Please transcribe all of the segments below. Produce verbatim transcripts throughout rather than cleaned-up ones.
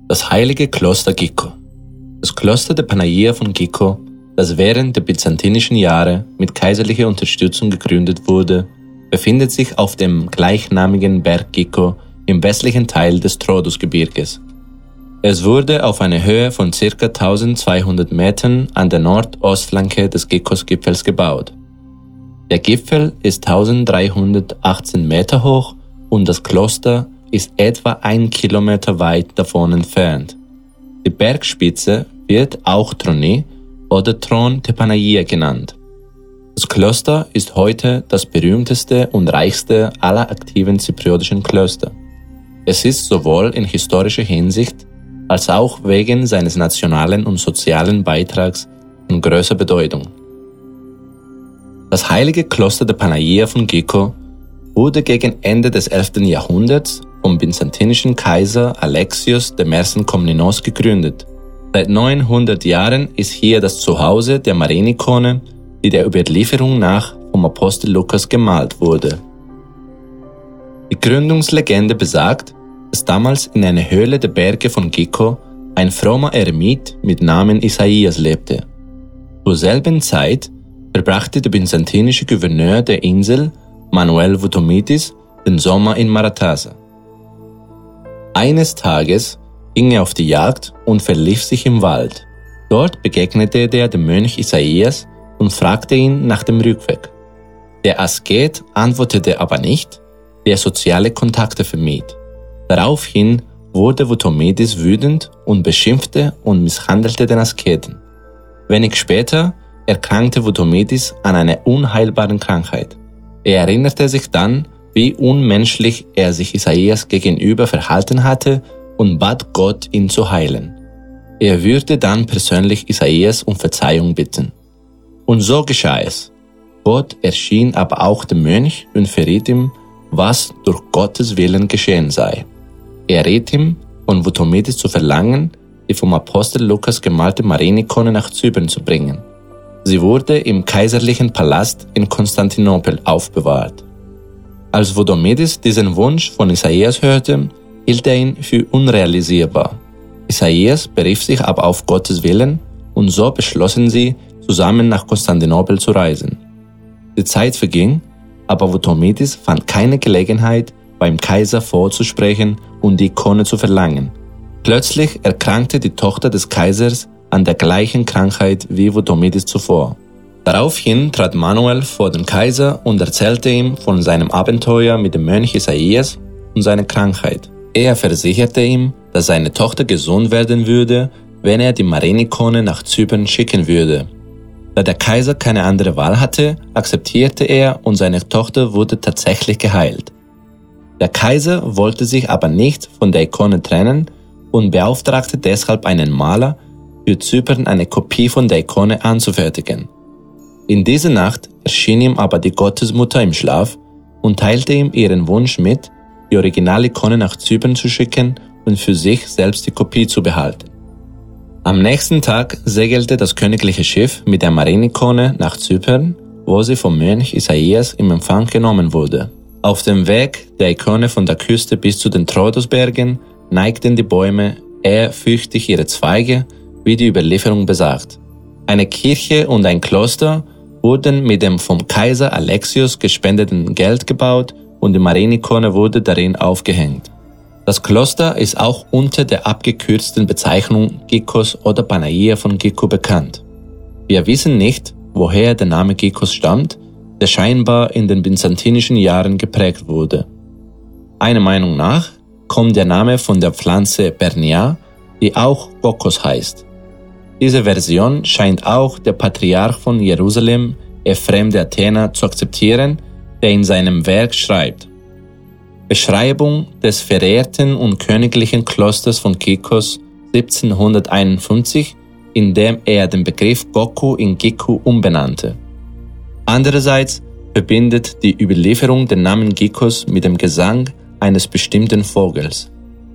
Das heilige Kloster Gikko. Das Kloster der Panagia von Gikko, das während der byzantinischen Jahre mit kaiserlicher Unterstützung gegründet wurde, befindet sich auf dem gleichnamigen Berg Gikko im westlichen Teil des Troodos-Gebirges. Es wurde auf einer Höhe von ca. eintausendzweihundert Metern an der Nordostflanke des Gikkos-Gipfels gebaut. Der Gipfel ist eintausenddreihundertachtzehn Meter hoch und das Kloster ist etwa ein Kilometer weit davon entfernt. Die Bergspitze wird auch Troni oder Thron der Panagia genannt. Das Kloster ist heute das berühmteste und reichste aller aktiven zypriotischen Klöster. Es ist sowohl in historischer Hinsicht als auch wegen seines nationalen und sozialen Beitrags von größer Bedeutung. Das heilige Kloster der Panagia von Gikko wurde gegen Ende des elften Jahrhunderts vom byzantinischen Kaiser Alexios I. Komnenos gegründet. Seit neunhundert Jahren ist hier das Zuhause der Marienikone, die der Überlieferung nach vom Apostel Lukas gemalt wurde. Die Gründungslegende besagt, dass damals in einer Höhle der Berge von Gikko ein frommer Eremit mit Namen Isaias lebte. Zur selben Zeit verbrachte der byzantinische Gouverneur der Insel, Manuel Vutomitis, den Sommer in Maratasa. Eines Tages ging er auf die Jagd und verlief sich im Wald. Dort begegnete er dem Mönch Isaias und fragte ihn nach dem Rückweg. Der Asket antwortete aber nicht, der soziale Kontakte vermied. Daraufhin wurde Vutomitis wütend und beschimpfte und misshandelte den Asketen. Wenig später erkrankte Vutomitis an einer unheilbaren Krankheit. Er erinnerte sich dann, wie unmenschlich er sich Isaias gegenüber verhalten hatte und bat Gott, ihn zu heilen. Er würde dann persönlich Isaias um Verzeihung bitten. Und so geschah es. Gott erschien aber auch dem Mönch und verriet ihm, was durch Gottes Willen geschehen sei. Er riet ihm, von Vutomitis zu verlangen, die vom Apostel Lukas gemalte Marienikone nach Zypern zu bringen. Sie wurde im kaiserlichen Palast in Konstantinopel aufbewahrt. Als Vutomitis diesen Wunsch von Isaias hörte, hielt er ihn für unrealisierbar. Isaias berief sich aber auf Gottes Willen und so beschlossen sie, zusammen nach Konstantinopel zu reisen. Die Zeit verging, aber Vutomitis fand keine Gelegenheit, beim Kaiser vorzusprechen und die Ikone zu verlangen. Plötzlich erkrankte die Tochter des Kaisers an der gleichen Krankheit wie Vutomitis zuvor. Daraufhin trat Manuel vor den Kaiser und erzählte ihm von seinem Abenteuer mit dem Mönch Isaias und seiner Krankheit. Er versicherte ihm, dass seine Tochter gesund werden würde, wenn er die Marienikone nach Zypern schicken würde. Da der Kaiser keine andere Wahl hatte, akzeptierte er und seine Tochter wurde tatsächlich geheilt. Der Kaiser wollte sich aber nicht von der Ikone trennen und beauftragte deshalb einen Maler, für Zypern eine Kopie von der Ikone anzufertigen. In dieser Nacht erschien ihm aber die Gottesmutter im Schlaf und teilte ihm ihren Wunsch mit, die Originalikone nach Zypern zu schicken und für sich selbst die Kopie zu behalten. Am nächsten Tag segelte das königliche Schiff mit der Marienikone nach Zypern, wo sie vom Mönch Isaias im Empfang genommen wurde. Auf dem Weg der Ikone von der Küste bis zu den Troodos-Bergen neigten die Bäume ehrfürchtig ihre Zweige, wie die Überlieferung besagt. Eine Kirche und ein Kloster wurden mit dem vom Kaiser Alexios gespendeten Geld gebaut und die Marienikone wurde darin aufgehängt. Das Kloster ist auch unter der abgekürzten Bezeichnung Gikkos oder Panagia von Gikko bekannt. Wir wissen nicht, woher der Name Gikkos stammt, der scheinbar in den byzantinischen Jahren geprägt wurde. Einer Meinung nach kommt der Name von der Pflanze Bernia, die auch Kokos heißt. Diese Version scheint auch der Patriarch von Jerusalem, Ephrem der Athener, zu akzeptieren, der in seinem Werk schreibt: Beschreibung des verehrten und königlichen Klosters von Gikkos siebzehnhunderteinundfünfzig, in dem er den Begriff Gokku in Gikku umbenannte. Andererseits verbindet die Überlieferung den Namen Gikkos mit dem Gesang eines bestimmten Vogels.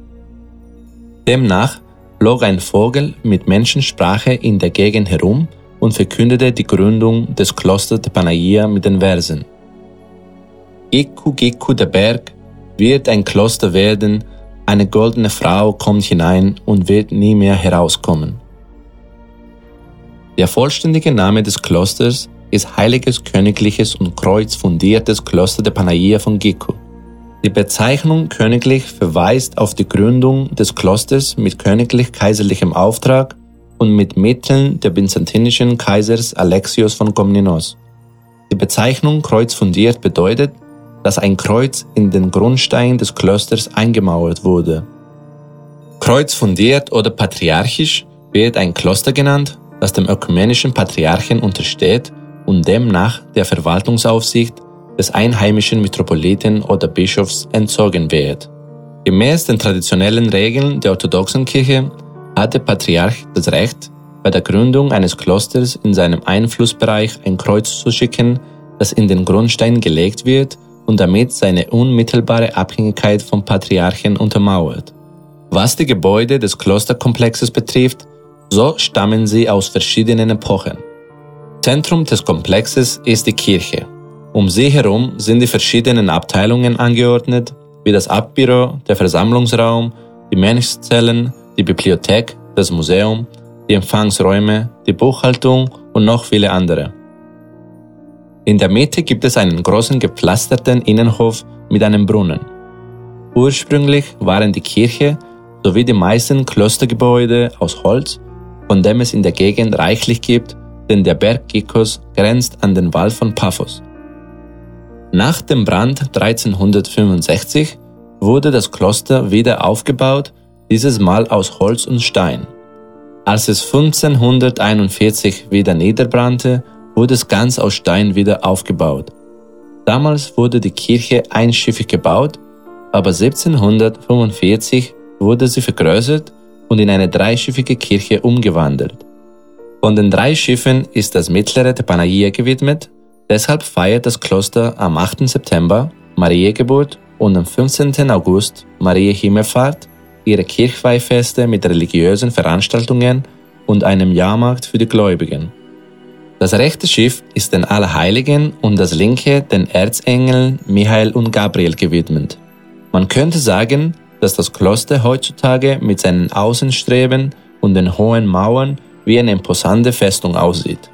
Demnach flog ein Vogel mit Menschensprache in der Gegend herum und verkündete die Gründung des Klosters der Panagia mit den Versen: Gikku, Gikku, der Berg, wird ein Kloster werden, Eine goldene Frau kommt hinein und wird nie mehr herauskommen. Der vollständige Name des Klosters ist Heiliges Königliches und Kreuzfundiertes Kloster der Panagia von Gico. Die Bezeichnung königlich verweist auf die Gründung des Klosters mit königlich-kaiserlichem Auftrag und mit Mitteln der byzantinischen Kaisers Alexios von Komnenos. Die Bezeichnung kreuzfundiert bedeutet, dass ein Kreuz in den Grundstein des Klosters eingemauert wurde. Kreuzfundiert oder patriarchisch wird ein Kloster genannt, das dem ökumenischen Patriarchen untersteht und demnach der Verwaltungsaufsicht des einheimischen Metropoliten oder Bischofs entzogen wird. Gemäß den traditionellen Regeln der orthodoxen Kirche hat der Patriarch das Recht, bei der Gründung eines Klosters in seinem Einflussbereich ein Kreuz zu schicken, das in den Grundstein gelegt wird und damit seine unmittelbare Abhängigkeit vom Patriarchen untermauert. Was die Gebäude des Klosterkomplexes betrifft, so stammen sie aus verschiedenen Epochen. Zentrum des Komplexes ist die Kirche. Um sie herum sind die verschiedenen Abteilungen angeordnet, wie das Abbüro, der Versammlungsraum, die Mönchszellen, die Bibliothek, das Museum, die Empfangsräume, die Buchhaltung und noch viele andere. In der Mitte gibt es einen großen gepflasterten Innenhof mit einem Brunnen. Ursprünglich waren die Kirche sowie die meisten Klostergebäude aus Holz, von dem es in der Gegend reichlich gibt, denn der Berg Gikos grenzt an den Wald von Paphos. Nach dem Brand dreizehnhundertfünfundsechzig wurde das Kloster wieder aufgebaut, dieses Mal aus Holz und Stein. Als es fünfzehnhunderteinundvierzig wieder niederbrannte, wurde es ganz aus Stein wieder aufgebaut. Damals wurde die Kirche einschiffig gebaut, aber siebzehnhundertfünfundvierzig wurde sie vergrößert und in eine dreischiffige Kirche umgewandelt. Von den drei Schiffen ist das mittlere der Panagia gewidmet, deshalb feiert das Kloster am achten September Mariengeburt und am fünfzehnten August Marienhimmelfahrt ihre Kirchweihfeste mit religiösen Veranstaltungen und einem Jahrmarkt für die Gläubigen. Das rechte Schiff ist den Allerheiligen und das linke den Erzengeln Michael und Gabriel gewidmet. Man könnte sagen, dass das Kloster heutzutage mit seinen Außenstreben und den hohen Mauern wie eine imposante Festung aussieht.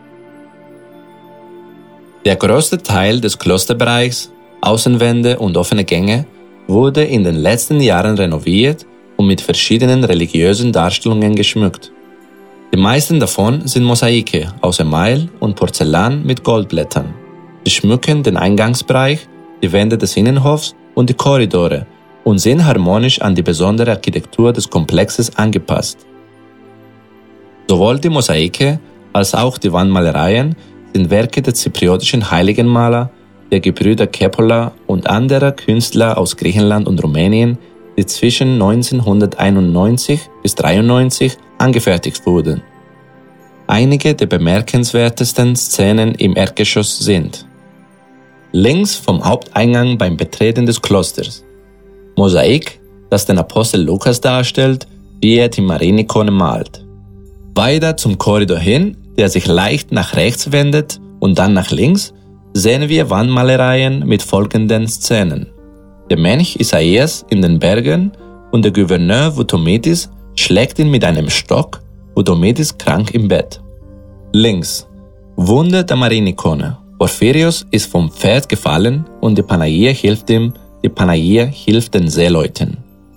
Der größte Teil des Klosterbereichs, Außenwände und offene Gänge, wurde in den letzten Jahren renoviert und mit verschiedenen religiösen Darstellungen geschmückt. Die meisten davon sind Mosaike aus Email und Porzellan mit Goldblättern. Sie schmücken den Eingangsbereich, die Wände des Innenhofs und die Korridore und sind harmonisch an die besondere Architektur des Komplexes angepasst. Sowohl die Mosaike als auch die Wandmalereien sind Werke der zypriotischen Heiligenmaler, der Gebrüder Kepola und anderer Künstler aus Griechenland und Rumänien, die zwischen neunzehnhunderteinundneunzig bis dreiundneunzig angefertigt wurden. Einige der bemerkenswertesten Szenen im Erdgeschoss sind: links vom Haupteingang beim Betreten des Klosters Mosaik, das den Apostel Lukas darstellt, wie er die Marienikone malt. Weiter zum Korridor hin, der sich leicht nach rechts wendet und dann nach links, sehen wir Wandmalereien mit folgenden Szenen: der Mönch Isaias in den Bergen und der Gouverneur Vutomitis schlägt ihn mit einem Stock, Vutomitis krank im Bett. Links: Wunder der Marienikone. Porphyrios ist vom Pferd gefallen und die Panagia hilft ihm, die Panagia hilft den Seeleuten.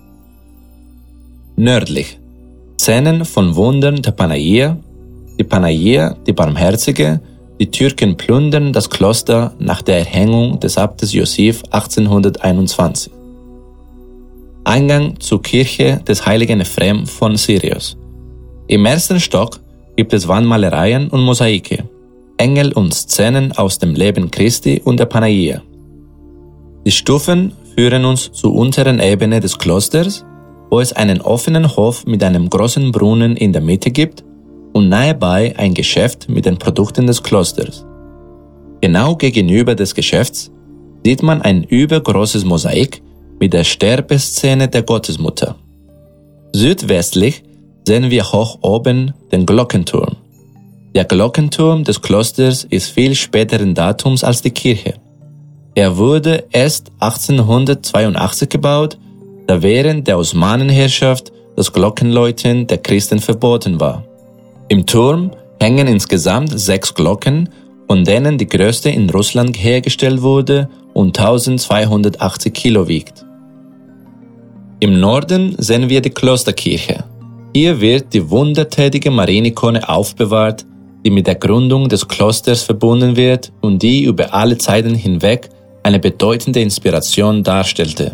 Nördlich: Szenen von Wundern der Panagia. Die Panagia, die Barmherzige, die Türken plündern das Kloster nach der Erhängung des Abtes Josif achtzehnhunderteinundzwanzig. Eingang zur Kirche des heiligen Ephrem von Syrios. Im ersten Stock gibt es Wandmalereien und Mosaike, Engel und Szenen aus dem Leben Christi und der Panagia. Die Stufen führen uns zur unteren Ebene des Klosters, wo es einen offenen Hof mit einem großen Brunnen in der Mitte gibt und nahebei ein Geschäft mit den Produkten des Klosters. Genau gegenüber des Geschäfts sieht man ein übergroßes Mosaik mit der Sterbeszene der Gottesmutter. Südwestlich sehen wir hoch oben den Glockenturm. Der Glockenturm des Klosters ist viel späteren Datums als die Kirche. Er wurde erst achtzehnhundertzweiundachtzig gebaut da während der Osmanenherrschaft das Glockenläuten der Christen verboten war. Im Turm hängen insgesamt sechs Glocken, von denen die größte in Russland hergestellt wurde und eintausendzweihundertachtzig Kilo wiegt. Im Norden sehen wir die Klosterkirche. Hier wird die wundertätige Marienikone aufbewahrt, die mit der Gründung des Klosters verbunden wird und die über alle Zeiten hinweg eine bedeutende Inspiration darstellte.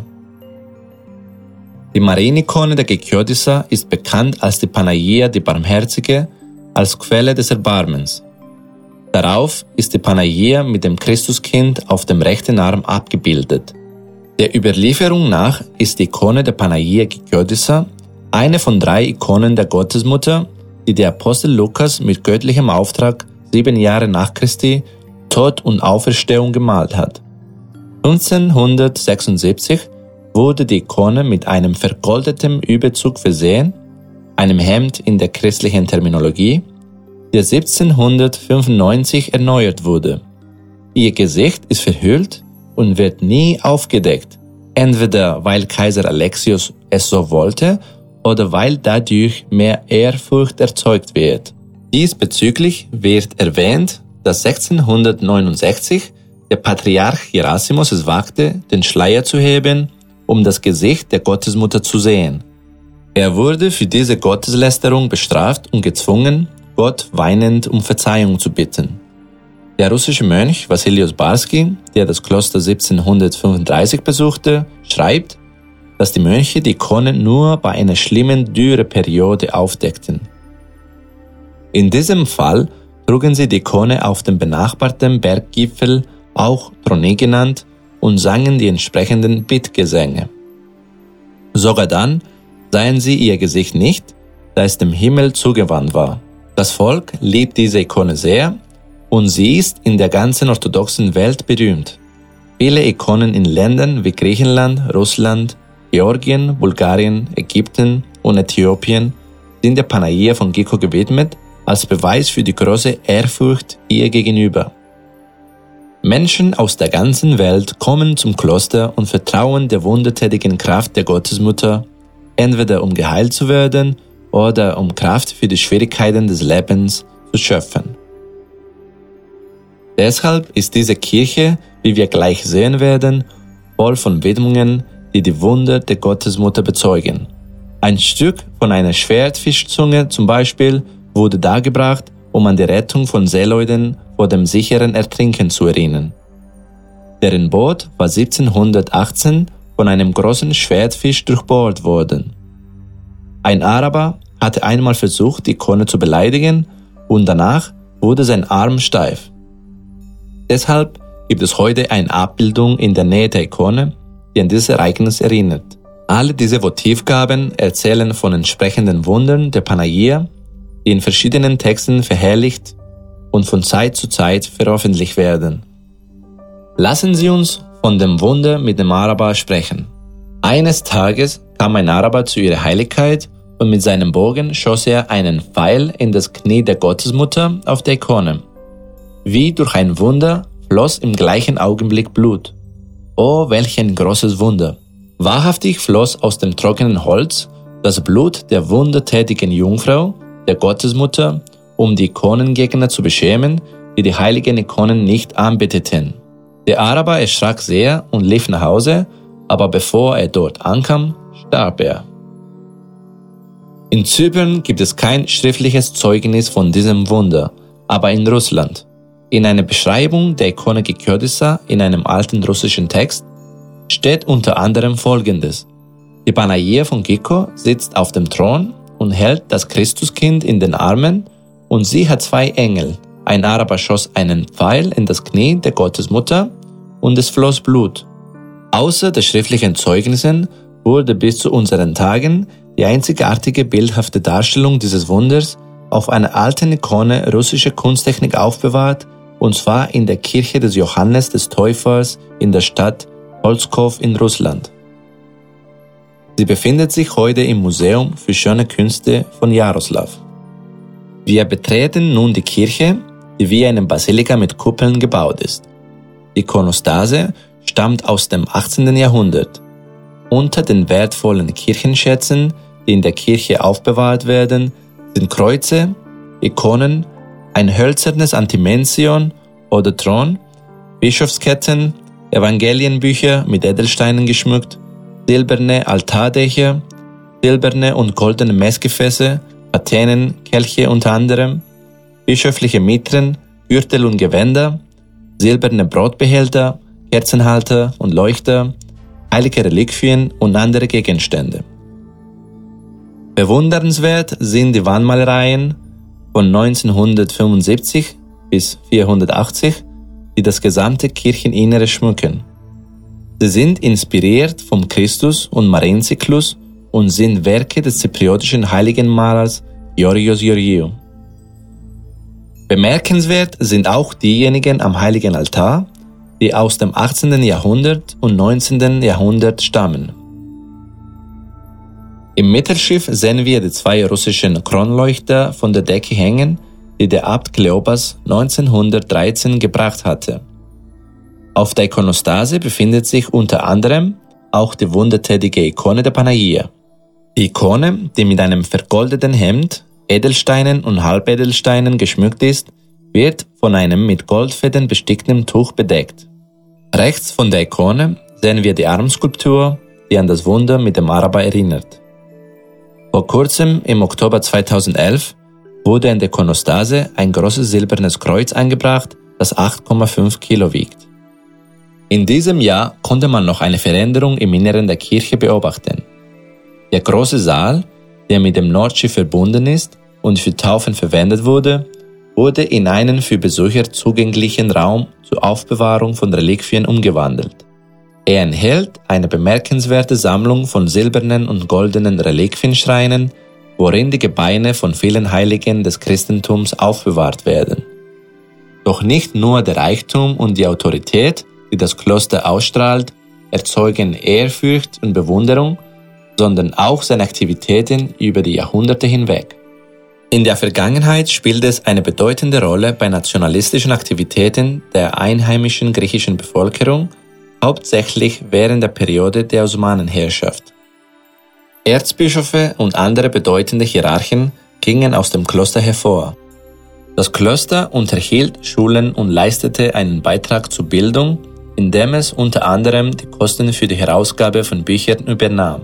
Die Marienikone der Gekyotissa ist bekannt als die Panagia die Barmherzige, als Quelle des Erbarmens. Darauf ist die Panagia mit dem Christuskind auf dem rechten Arm abgebildet. Der Überlieferung nach ist die Ikone der Panagia Gekyotissa eine von drei Ikonen der Gottesmutter, die der Apostel Lukas mit göttlichem Auftrag sieben Jahre nach Christi Tod und Auferstehung gemalt hat. fünfzehnhundertsechsundsiebzig wurde die Ikone mit einem vergoldeten Überzug versehen, einem Hemd in der christlichen Terminologie, der siebzehnhundertfünfundneunzig erneuert wurde. Ihr Gesicht ist verhüllt und wird nie aufgedeckt, entweder weil Kaiser Alexios es so wollte oder weil dadurch mehr Ehrfurcht erzeugt wird. Diesbezüglich wird erwähnt, dass sechzehnhundertneunundsechzig der Patriarch Gerasimos es wagte, den Schleier zu heben, um das Gesicht der Gottesmutter zu sehen. Er wurde für diese Gotteslästerung bestraft und gezwungen, Gott weinend um Verzeihung zu bitten. Der russische Mönch Wassilios Barsky, der das Kloster siebzehnhundertfünfunddreißig besuchte, schreibt, dass die Mönche die Ikone nur bei einer schlimmen Dürreperiode aufdeckten. In diesem Fall trugen sie die Ikone auf dem benachbarten Berggipfel, auch Troni genannt, und sangen die entsprechenden Bittgesänge. Sogar dann sahen sie ihr Gesicht nicht, da es dem Himmel zugewandt war. Das Volk liebt diese Ikone sehr und sie ist in der ganzen orthodoxen Welt berühmt. Viele Ikonen in Ländern wie Griechenland, Russland, Georgien, Bulgarien, Ägypten und Äthiopien sind der Panagia von Gyko gewidmet, als Beweis für die große Ehrfurcht ihr gegenüber. Menschen aus der ganzen Welt kommen zum Kloster und vertrauen der wundertätigen Kraft der Gottesmutter, entweder um geheilt zu werden oder um Kraft für die Schwierigkeiten des Lebens zu schöpfen. Deshalb ist diese Kirche, wie wir gleich sehen werden, voll von Widmungen, die die Wunder der Gottesmutter bezeugen. Ein Stück von einer Schwertfischzunge zum Beispiel wurde dargebracht, um an die Rettung von Seeleuten vor dem sicheren Ertrinken zu erinnern. Deren Boot war siebzehnhundertachtzehn von einem großen Schwertfisch durchbohrt worden. Ein Araber hatte einmal versucht, die Ikone zu beleidigen und danach wurde sein Arm steif. Deshalb gibt es heute eine Abbildung in der Nähe der Ikone, die an dieses Ereignis erinnert. Alle diese Votivgaben erzählen von entsprechenden Wundern der Panagia, die in verschiedenen Texten verherrlicht und von Zeit zu Zeit veröffentlicht werden. Lassen Sie uns von dem Wunder mit dem Araber sprechen. Eines Tages kam ein Araber zu ihrer Heiligkeit und mit seinem Bogen schoss er einen Pfeil in das Knie der Gottesmutter auf der Ikone. Wie durch ein Wunder floss im gleichen Augenblick Blut. Oh, welch ein großes Wunder! Wahrhaftig floss aus dem trockenen Holz das Blut der wundertätigen Jungfrau, der Gottesmutter, um die Ikonengegner zu beschämen, die die heiligen Ikonen nicht anbeteten. Der Araber erschrak sehr und lief nach Hause, aber bevor er dort ankam, starb er. In Zypern gibt es kein schriftliches Zeugnis von diesem Wunder, aber in Russland. In einer Beschreibung der Ikone Gekyotissa in einem alten russischen Text steht unter anderem Folgendes: Die Panagia von Gyko sitzt auf dem Thron und hält das Christuskind in den Armen und sie hat zwei Engel. Ein Araber schoss einen Pfeil in das Knie der Gottesmutter und es floss Blut. Außer der schriftlichen Zeugnissen wurde bis zu unseren Tagen die einzigartige bildhafte Darstellung dieses Wunders auf einer alten Ikone russischer Kunsttechnik aufbewahrt, und zwar in der Kirche des Johannes des Täufers in der Stadt Holzkow in Russland. Sie befindet sich heute im Museum für schöne Künste von Jaroslaw. Wir betreten nun die Kirche, die wie eine Basilika mit Kuppeln gebaut ist. Die Ikonostase stammt aus dem achtzehnten Jahrhundert. Unter den wertvollen Kirchenschätzen, die in der Kirche aufbewahrt werden, sind Kreuze, Ikonen, ein hölzernes Antimension oder Thron, Bischofsketten, Evangelienbücher mit Edelsteinen geschmückt, silberne Altardächer, silberne und goldene Messgefäße, Patenen, Kelche unter anderem, bischöfliche Mitren, Gürtel und Gewänder, silberne Brotbehälter, Kerzenhalter und Leuchter, heilige Reliquien und andere Gegenstände. Bewundernswert sind die Wandmalereien von neunzehnhundertfünfundsiebzig bis vierhundertachtzig, die das gesamte Kircheninnere schmücken. Sie sind inspiriert vom Christus- und Marienzyklus und sind Werke des zypriotischen Heiligenmalers Georgios Georgiou. Bemerkenswert sind auch diejenigen am Heiligen Altar, die aus dem achtzehnten Jahrhundert und neunzehnten Jahrhundert stammen. Im Mittelschiff sehen wir die zwei russischen Kronleuchter von der Decke hängen, die der Abt Kleopas neunzehnhundertdreizehn gebracht hatte. Auf der Ikonostase befindet sich unter anderem auch die wundertätige Ikone der Panagia. Die Ikone, die mit einem vergoldeten Hemd, Edelsteinen und Halbedelsteinen geschmückt ist, wird von einem mit Goldfäden bestickten Tuch bedeckt. Rechts von der Ikone sehen wir die Armskulptur, die an das Wunder mit dem Araber erinnert. Vor kurzem, im Oktober zweitausendelf, wurde in der Ikonostase ein großes silbernes Kreuz eingebracht, das acht Komma fünf Kilo wiegt. In diesem Jahr konnte man noch eine Veränderung im Inneren der Kirche beobachten. Der große Saal, der mit dem Nordschiff verbunden ist und für Taufen verwendet wurde, wurde in einen für Besucher zugänglichen Raum zur Aufbewahrung von Reliquien umgewandelt. Er enthält eine bemerkenswerte Sammlung von silbernen und goldenen Reliquienschreinen, worin die Gebeine von vielen Heiligen des Christentums aufbewahrt werden. Doch nicht nur der Reichtum und die Autorität, die das Kloster ausstrahlt, erzeugen Ehrfurcht und Bewunderung, sondern auch seine Aktivitäten über die Jahrhunderte hinweg. In der Vergangenheit spielt es eine bedeutende Rolle bei nationalistischen Aktivitäten der einheimischen griechischen Bevölkerung, hauptsächlich während der Periode der Osmanenherrschaft. Erzbischöfe und andere bedeutende Hierarchen gingen aus dem Kloster hervor. Das Kloster unterhielt Schulen und leistete einen Beitrag zur Bildung, indem es unter anderem die Kosten für die Herausgabe von Büchern übernahm.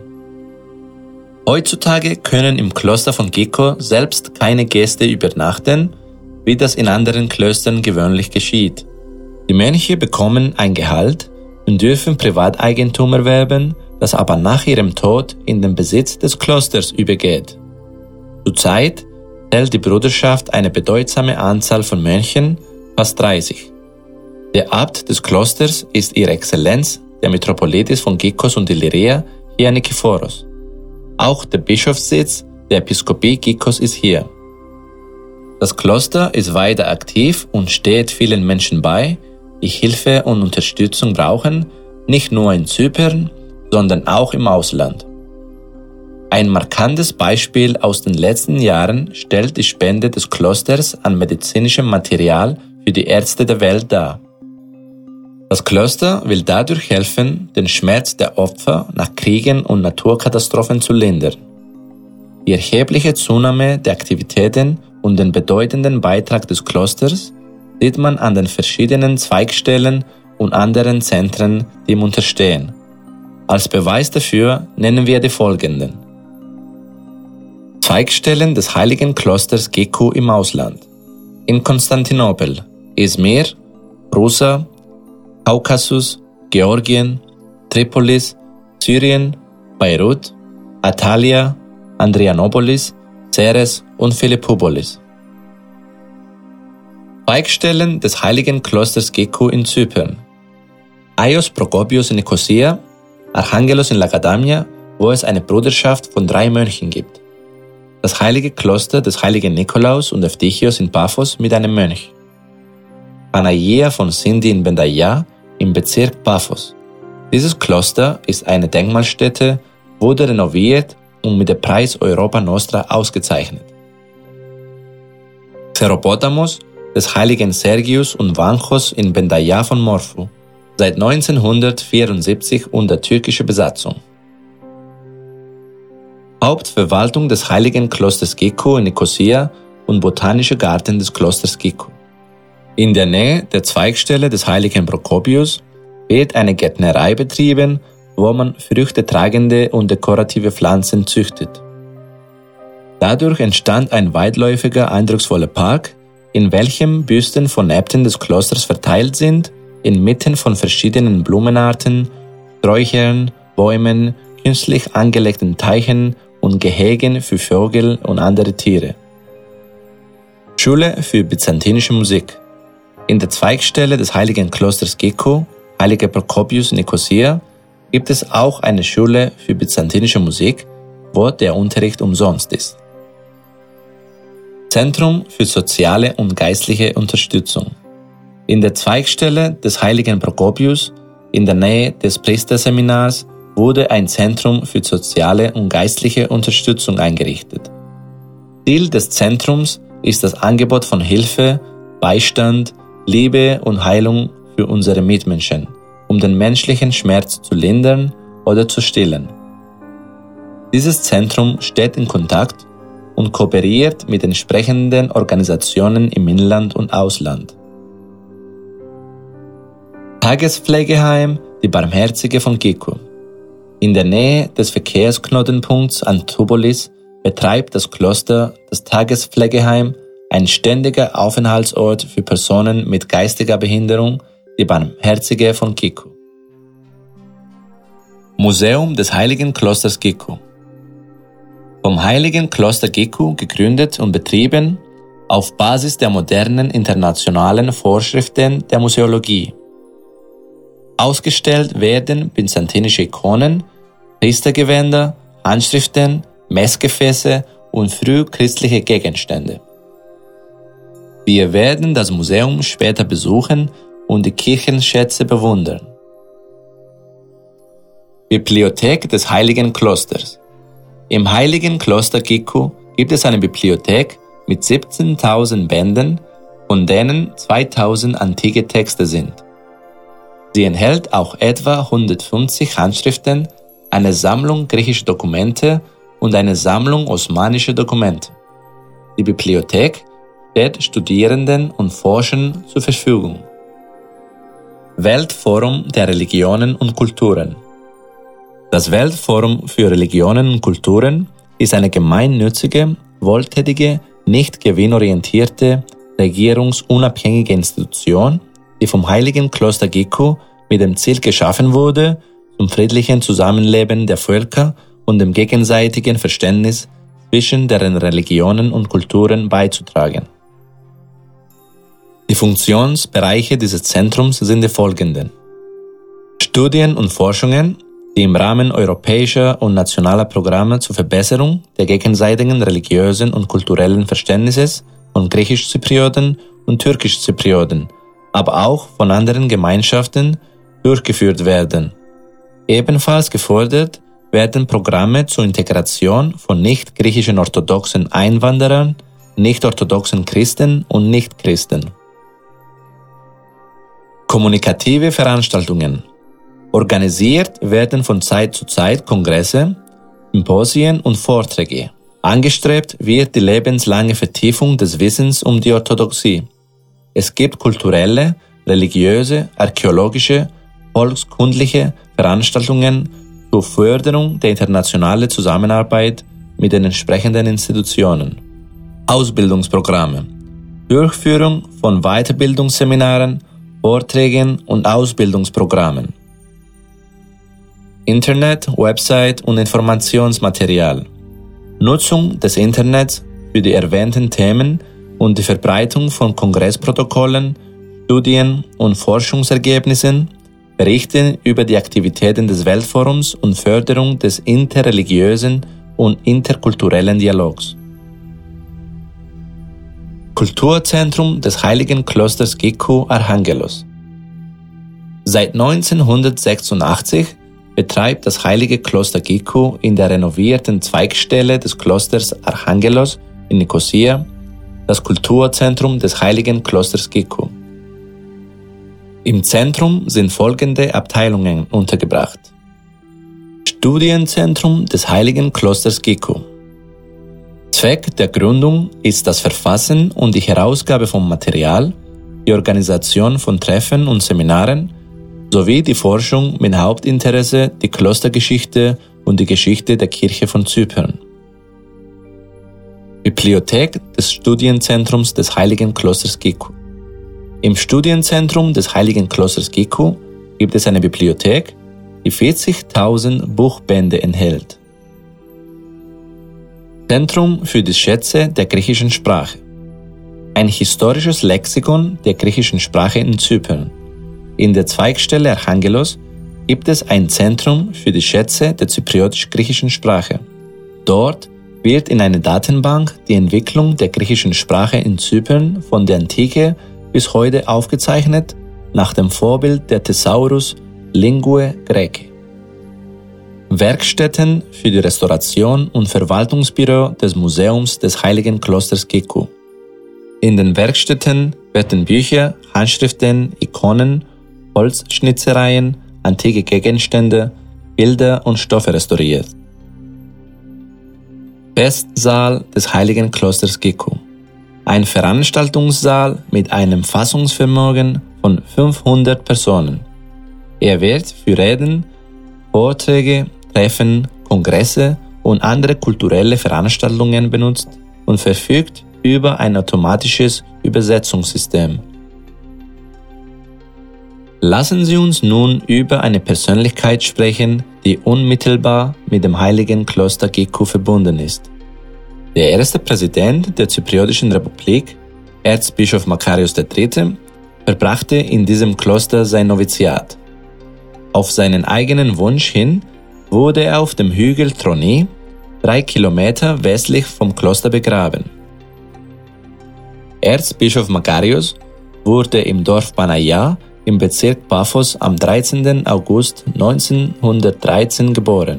Heutzutage können im Kloster von Giko selbst keine Gäste übernachten, wie das in anderen Klöstern gewöhnlich geschieht. Die Mönche bekommen ein Gehalt und dürfen Privateigentum erwerben, das aber nach ihrem Tod in den Besitz des Klosters übergeht. Zurzeit hält die Bruderschaft eine bedeutsame Anzahl von Mönchen, fast dreißig. Der Abt des Klosters ist Ihre Exzellenz, der Metropolitis von Gikos und Illyria, hier Nikephoros. Auch der Bischofssitz der Episkopie Gikos ist hier. Das Kloster ist weiter aktiv und steht vielen Menschen bei, die Hilfe und Unterstützung brauchen, nicht nur in Zypern, sondern auch im Ausland. Ein markantes Beispiel aus den letzten Jahren stellt die Spende des Klosters an medizinischem Material für die Ärzte der Welt dar. Das Kloster will dadurch helfen, den Schmerz der Opfer nach Kriegen und Naturkatastrophen zu lindern. Die erhebliche Zunahme der Aktivitäten und den bedeutenden Beitrag des Klosters sieht man an den verschiedenen Zweigstellen und anderen Zentren, die ihm unterstehen. Als Beweis dafür nennen wir die folgenden. Zweigstellen des heiligen Klosters Giko im Ausland. In Konstantinopel, Izmir, Russa, Kaukasus, Georgien, Tripolis, Syrien, Beirut, Attalia, Andrianopolis, Ceres und Philippopolis. Zweigstellen des heiligen Klosters Giko in Zypern. Aios Prokopios in Nikosia, Archangelos in Lagadamia, wo es eine Bruderschaft von drei Mönchen gibt. Das heilige Kloster des heiligen Nikolaus und Evtychios in Paphos mit einem Mönch. Panagia von Sindi in Bendaya im Bezirk Paphos. Dieses Kloster ist eine Denkmalstätte, wurde renoviert und mit dem Preis Europa Nostra ausgezeichnet. Pseropotamos des heiligen Sergius und Vanchos in Bendaya von Morphu, seit neunzehnhundertvierundsiebzig unter türkischer Besatzung. Hauptverwaltung des Heiligen Klosters Giko in Nikosia und botanischer Garten des Klosters Giko. In der Nähe der Zweigstelle des Heiligen Prokopius wird eine Gärtnerei betrieben, wo man früchtetragende und dekorative Pflanzen züchtet. Dadurch entstand ein weitläufiger, eindrucksvoller Park, in welchem Büsten von Äbten des Klosters verteilt sind, inmitten von verschiedenen Blumenarten, Sträuchern, Bäumen, künstlich angelegten Teichen und Gehegen für Vögel und andere Tiere. Schule für byzantinische Musik. In der Zweigstelle des Heiligen Klosters Giko, Heiliger Prokopius Nikosia, gibt es auch eine Schule für byzantinische Musik, wo der Unterricht umsonst ist. Zentrum für soziale und geistliche Unterstützung. In der Zweigstelle des Heiligen Prokopius, in der Nähe des Priesterseminars, wurde ein Zentrum für soziale und geistliche Unterstützung eingerichtet. Ziel des Zentrums ist das Angebot von Hilfe, Beistand, Liebe und Heilung für unsere Mitmenschen, um den menschlichen Schmerz zu lindern oder zu stillen. Dieses Zentrum steht in Kontakt und kooperiert mit entsprechenden Organisationen im Inland und Ausland. Tagespflegeheim Die Barmherzige von Giko. In der Nähe des Verkehrsknotenpunkts Antipolis betreibt das Kloster das Tagespflegeheim, ein ständiger Aufenthaltsort für Personen mit geistiger Behinderung, die Barmherzige von Giko. Museum des Heiligen Klosters Giko. Vom Heiligen Kloster Giko gegründet und betrieben auf Basis der modernen internationalen Vorschriften der Museologie. Ausgestellt werden byzantinische Ikonen, Priestergewänder, Handschriften, Messgefäße und frühchristliche Gegenstände. Wir werden das Museum später besuchen und die Kirchenschätze bewundern. Bibliothek des Heiligen Klosters. Im Heiligen Kloster Giko gibt es eine Bibliothek mit siebzehntausend Bänden, von denen zweitausend antike Texte sind. Sie enthält auch etwa hundertfünfzig Handschriften, eine Sammlung griechischer Dokumente und eine Sammlung osmanischer Dokumente. Die Bibliothek steht Studierenden und Forschern zur Verfügung. Weltforum der Religionen und Kulturen. Das Weltforum für Religionen und Kulturen ist eine gemeinnützige, wohltätige, nicht gewinnorientierte, regierungsunabhängige Institution, die vom Heiligen Kloster Giko mit dem Ziel geschaffen wurde, zum friedlichen Zusammenleben der Völker und dem gegenseitigen Verständnis zwischen deren Religionen und Kulturen beizutragen. Die Funktionsbereiche dieses Zentrums sind die folgenden: Studien und Forschungen, die im Rahmen europäischer und nationaler Programme zur Verbesserung der gegenseitigen religiösen und kulturellen Verständnisses von Griechisch-Zyprioten und Türkisch-Zyprioten, aber auch von anderen Gemeinschaften durchgeführt werden. Ebenfalls gefordert werden Programme zur Integration von nicht-griechischen orthodoxen Einwanderern, nicht-orthodoxen Christen und Nicht-Christen. Kommunikative Veranstaltungen. Organisiert werden von Zeit zu Zeit Kongresse, Symposien und Vorträge. Angestrebt wird die lebenslange Vertiefung des Wissens um die Orthodoxie. Es gibt kulturelle, religiöse, archäologische, volkskundliche Veranstaltungen zur Förderung der internationalen Zusammenarbeit mit den entsprechenden Institutionen. Ausbildungsprogramme. Durchführung von Weiterbildungsseminaren, Vorträgen und Ausbildungsprogrammen. Internet, Website und Informationsmaterial. Nutzung des Internets für die erwähnten Themen und die Verbreitung von Kongressprotokollen, Studien und Forschungsergebnissen, Berichte über die Aktivitäten des Weltforums und Förderung des interreligiösen und interkulturellen Dialogs. Kulturzentrum des Heiligen Klosters Giko Archangelos. Seit neunzehnhundertsechsundachtzig betreibt das Heilige Kloster Giko in der renovierten Zweigstelle des Klosters Archangelos in Nikosia das Kulturzentrum des Heiligen Klosters Giko. Im Zentrum sind folgende Abteilungen untergebracht: Studienzentrum des Heiligen Klosters Giku. Zweck der Gründung ist das Verfassen und die Herausgabe von Material, die Organisation von Treffen und Seminaren sowie die Forschung mit Hauptinteresse die Klostergeschichte und die Geschichte der Kirche von Zypern. Bibliothek des Studienzentrums des Heiligen Klosters Giku. Im Studienzentrum des Heiligen Klosters Giku gibt es eine Bibliothek, die vierzigtausend Buchbände enthält. Zentrum für die Schätze der griechischen Sprache. Ein historisches Lexikon der griechischen Sprache in Zypern. In der Zweigstelle Archangelos gibt es ein Zentrum für die Schätze der zypriotisch-griechischen Sprache. Dort wird in einer Datenbank die Entwicklung der griechischen Sprache in Zypern von der Antike bis heute aufgezeichnet, nach dem Vorbild der Thesaurus Linguae Graecae. Werkstätten für die Restauration und Verwaltungsbüro des Museums des Heiligen Klosters Giku. In den Werkstätten werden Bücher, Handschriften, Ikonen, Holzschnitzereien, antike Gegenstände, Bilder und Stoffe restauriert. Festsaal des Heiligen Klosters Giku. Ein Veranstaltungssaal mit einem Fassungsvermögen von fünfhundert Personen. Er wird für Reden, Vorträge, Treffen, Kongresse und andere kulturelle Veranstaltungen benutzt und verfügt über ein automatisches Übersetzungssystem. Lassen Sie uns nun über eine Persönlichkeit sprechen, die unmittelbar mit dem Heiligen Kloster Giku verbunden ist. Der erste Präsident der Zypriotischen Republik, Erzbischof Makarios der Dritte, verbrachte in diesem Kloster sein Noviziat. Auf seinen eigenen Wunsch hin wurde er auf dem Hügel Troni, drei Kilometer westlich vom Kloster begraben. Erzbischof Makarios wurde im Dorf Panaia im Bezirk Paphos am dreizehnten August neunzehnhundertdreizehn geboren.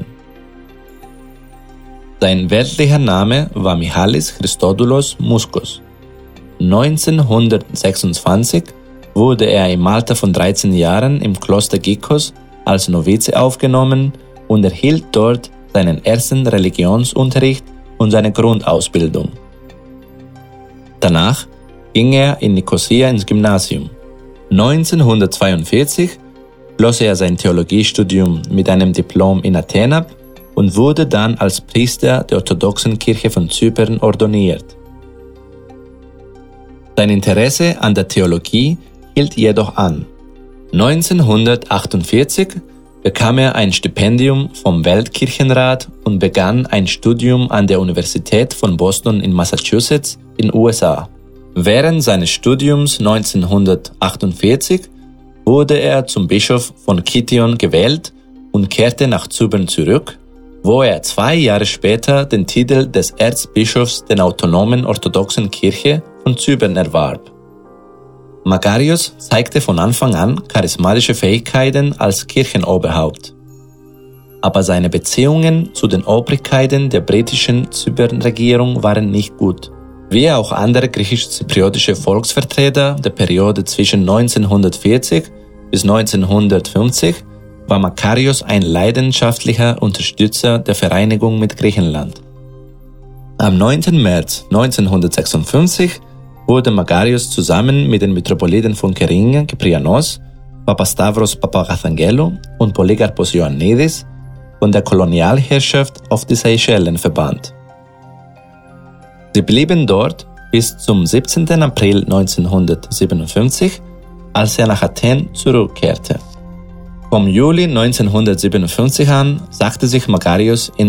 Sein weltlicher Name war Michalis Christodoulos Muskos. neunzehnhundertsechsundzwanzig wurde er im Alter von dreizehn Jahren im Kloster Gikos als Novize aufgenommen und erhielt dort seinen ersten Religionsunterricht und seine Grundausbildung. Danach ging er in Nikosia ins Gymnasium. neunzehnhundertzweiundvierzig schloss er sein Theologiestudium mit einem Diplom in Athen ab und wurde dann als Priester der orthodoxen Kirche von Zypern ordiniert. Sein Interesse an der Theologie hielt jedoch an. neunzehnhundertachtundvierzig bekam er ein Stipendium vom Weltkirchenrat und begann ein Studium an der Universität von Boston in Massachusetts in U S A. Während seines Studiums neunzehnhundertachtundvierzig wurde er zum Bischof von Kition gewählt und kehrte nach Zypern zurück, wo er zwei Jahre später den Titel des Erzbischofs der autonomen orthodoxen Kirche von Zypern erwarb. Makarios zeigte von Anfang an charismatische Fähigkeiten als Kirchenoberhaupt. Aber seine Beziehungen zu den Obrigkeiten der britischen Zypernregierung waren nicht gut. Wie auch andere griechisch-zypriotische Volksvertreter der Periode zwischen neunzehnhundertvierzig bis neunzehnhundertfünfzig war Makarios ein leidenschaftlicher Unterstützer der Vereinigung mit Griechenland. Am neunten März neunzehnhundertsechsundfünfzig wurde Makarios zusammen mit den Metropoliten von Keringa, Kyprianos, Papastavros Papagathangelo und Polycarpos Ioannidis von der Kolonialherrschaft auf die Seychellen verbannt. Sie blieben dort bis zum siebzehnten April neunzehnhundertsiebenundfünfzig, als er nach Athen zurückkehrte. Vom Juli neunzehnhundertsiebenundfünfzig an sagte sich Makarios in